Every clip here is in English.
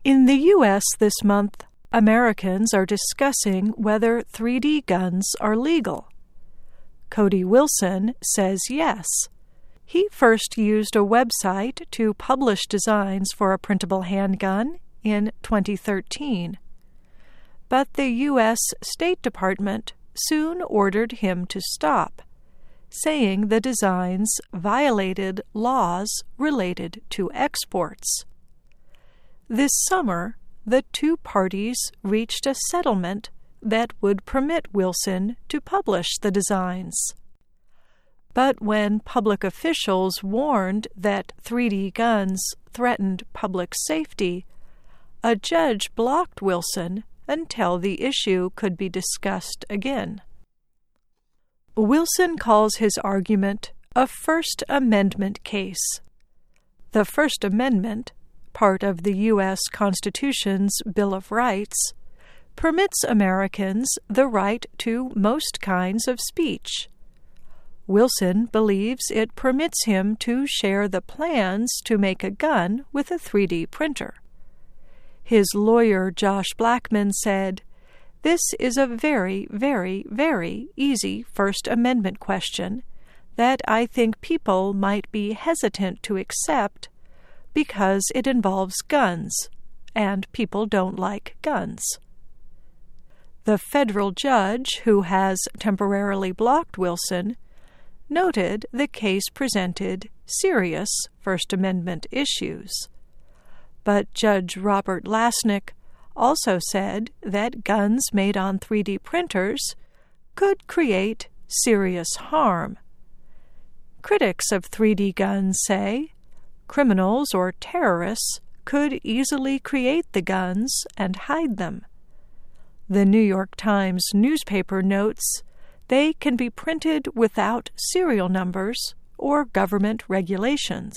In the U.S. this month, Americans are discussing whether 3D guns are legal. Cody Wilson says yes. He first used a website to publish designs for a printable handgun in 2013. But the U.S. State Department soon ordered him to stop, saying the designs violated laws related to exports. This summer, the two parties reached a settlement that would permit Wilson to publish the designs. But when public officials warned that 3D guns threatened public safety, a judge blocked Wilson until the issue could be discussed again. Wilson calls his argument a First Amendment case. The First Amendment, part of the U.S. Constitution's Bill of Rights, permits Americans the right to most kinds of speech. Wilson believes it permits him to share the plans to make a gun with a 3D printer. His lawyer, Josh Blackman, said, "This is a very, very, very easy First Amendment question that I think people might be hesitant to accept because it involves guns, and people don't like guns." The federal judge who has temporarily blocked Wilson noted the case presented serious First Amendment issues. But Judge Robert Lasnik also said that guns made on 3D printers could create serious harm. Critics of 3D guns say criminals or terrorists could easily create the guns and hide them. The New York Times newspaper notes they can be printed without serial numbers or government regulations.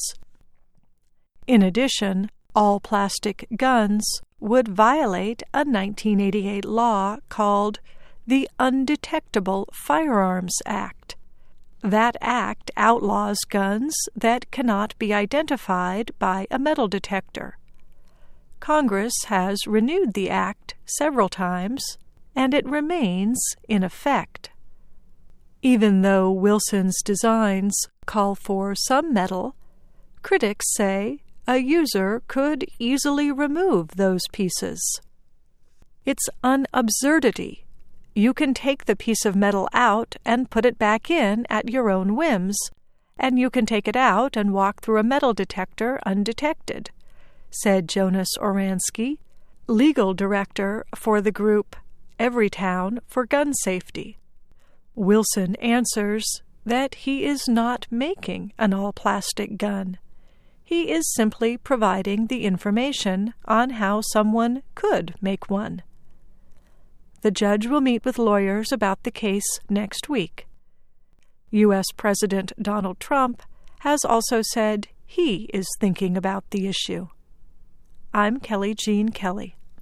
In addition, all plastic guns would violate a 1988 law called the Undetectable Firearms Act. That act outlaws guns that cannot be identified by a metal detector. Congress has renewed the act several times, and it remains in effect. Even though Wilson's designs call for some metal, critics say a user could easily remove those pieces. It's an absurdity. You can take the piece of metal out and put it back in at your own whims, and you can take it out and walk through a metal detector undetected, said Jonas Oransky, legal director for the group Everytown for Gun Safety. Wilson answers that he is not making an all-plastic gun. He is simply providing the information on how someone could make one. The judge will meet with lawyers about the case next week. U.S. President Donald Trump has also said he is thinking about the issue. I'm Kelly Jean Kelly.